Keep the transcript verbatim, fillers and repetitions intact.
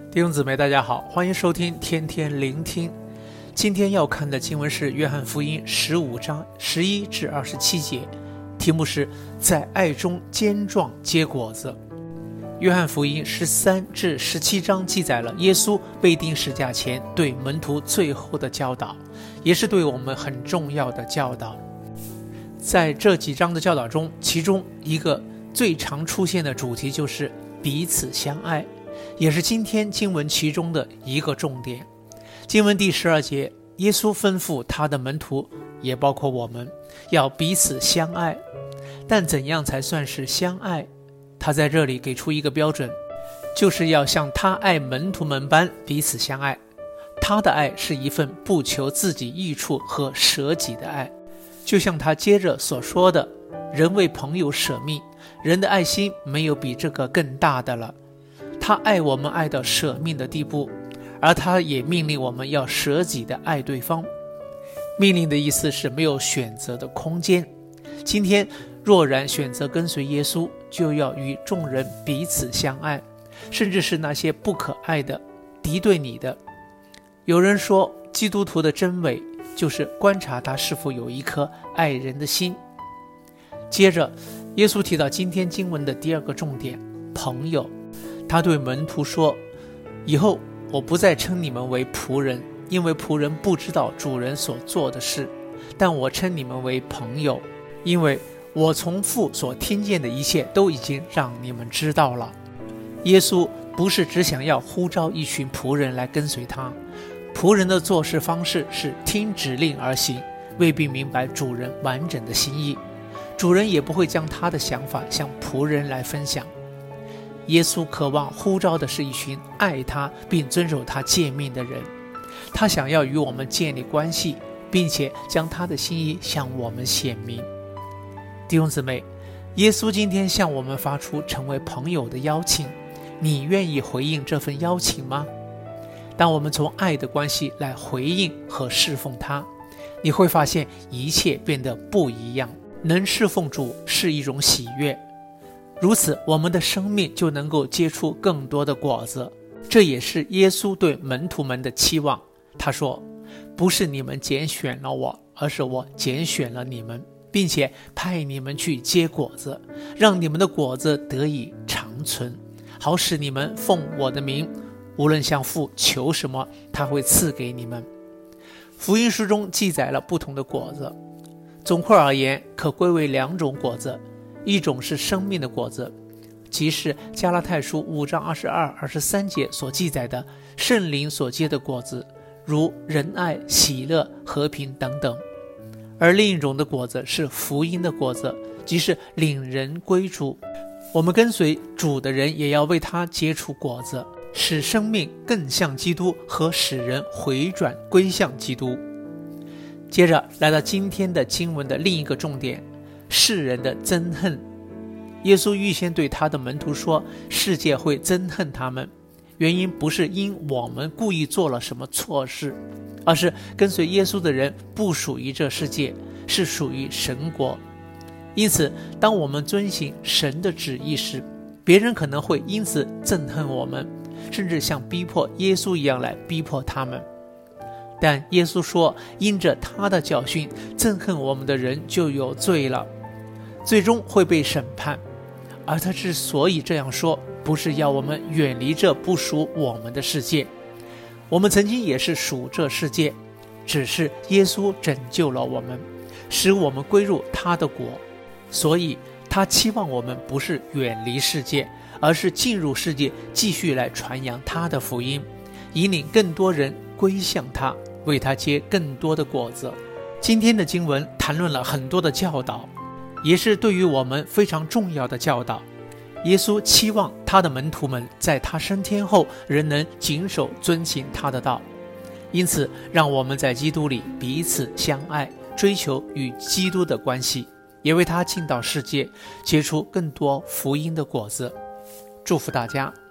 弟兄姊妹大家好，欢迎收听天天聆听。今天要看的经文是约翰福音十五章十一至二十七节，题目是在爱中坚壮结果子。约翰福音十三至十七章记载了耶稣被钉十架前对门徒最后的教导，也是对我们很重要的教导。在这几章的教导中，其中一个最常出现的主题就是彼此相爱，也是今天经文其中的一个重点。经文第十二节，耶稣吩咐他的门徒，也包括我们，要彼此相爱。但怎样才算是相爱？他在这里给出一个标准，就是要像他爱门徒们般彼此相爱。他的爱是一份不求自己益处和舍己的爱，就像他接着所说的，人为朋友舍命，人的爱心没有比这个更大的了。他爱我们爱到舍命的地步，而他也命令我们要舍己的爱对方。命令的意思是没有选择的空间。今天若然选择跟随耶稣，就要与众人彼此相爱，甚至是那些不可爱的、敌对你的。有人说，基督徒的真伪就是观察他是否有一颗爱人的心。接着耶稣提到今天经文的第二个重点，朋友。他对门徒说，以后我不再称你们为仆人，因为仆人不知道主人所做的事，但我称你们为朋友，因为我从父所听见的一切都已经让你们知道了。耶稣不是只想要呼召一群仆人来跟随他，仆人的做事方式是听指令而行，未必明白主人完整的心意，主人也不会将他的想法向仆人来分享。耶稣渴望呼召的是一群爱他并遵守他诫命的人，他想要与我们建立关系，并且将他的心意向我们显明。弟兄姊妹，耶稣今天向我们发出成为朋友的邀请，你愿意回应这份邀请吗？当我们从爱的关系来回应和侍奉他，你会发现一切变得不一样。能侍奉主是一种喜悦，如此我们的生命就能够结出更多的果子。这也是耶稣对门徒们的期望。他说，不是你们拣选了我，而是我拣选了你们，并且派你们去结果子，让你们的果子得以长存，好使你们奉我的名，无论向父求什么，他会赐给你们。福音书中记载了不同的果子，总括而言可归为两种果子，一种是生命的果子，即是加拉太书五章二十二、二十三节所记载的圣灵所结的果子，如仁爱、喜乐、和平等等。而另一种的果子是福音的果子，即是领人归主。我们跟随主的人也要为他结出果子，使生命更像基督和使人回转归向基督。接着来到今天的经文的另一个重点，世人的憎恨。耶稣预先对他的门徒说，世界会憎恨他们，原因不是因我们故意做了什么错事，而是跟随耶稣的人不属于这世界，是属于神国。因此当我们遵行神的旨意时，别人可能会因此憎恨我们，甚至像逼迫耶稣一样来逼迫他们。但耶稣说，因着他的教训，憎恨我们的人就有罪了，最终会被审判。而他之所以这样说，不是要我们远离这不属我们的世界，我们曾经也是属这世界，只是耶稣拯救了我们，使我们归入他的国。所以他期望我们不是远离世界，而是进入世界，继续来传扬他的福音，引领更多人归向他，为他结更多的果子。今天的经文谈论了很多的教导，也是对于我们非常重要的教导。耶稣期望他的门徒们在他升天后仍能谨守遵行他的道，因此让我们在基督里彼此相爱，追求与基督的关系，也为他进到世界，结出更多福音的果子。祝福大家。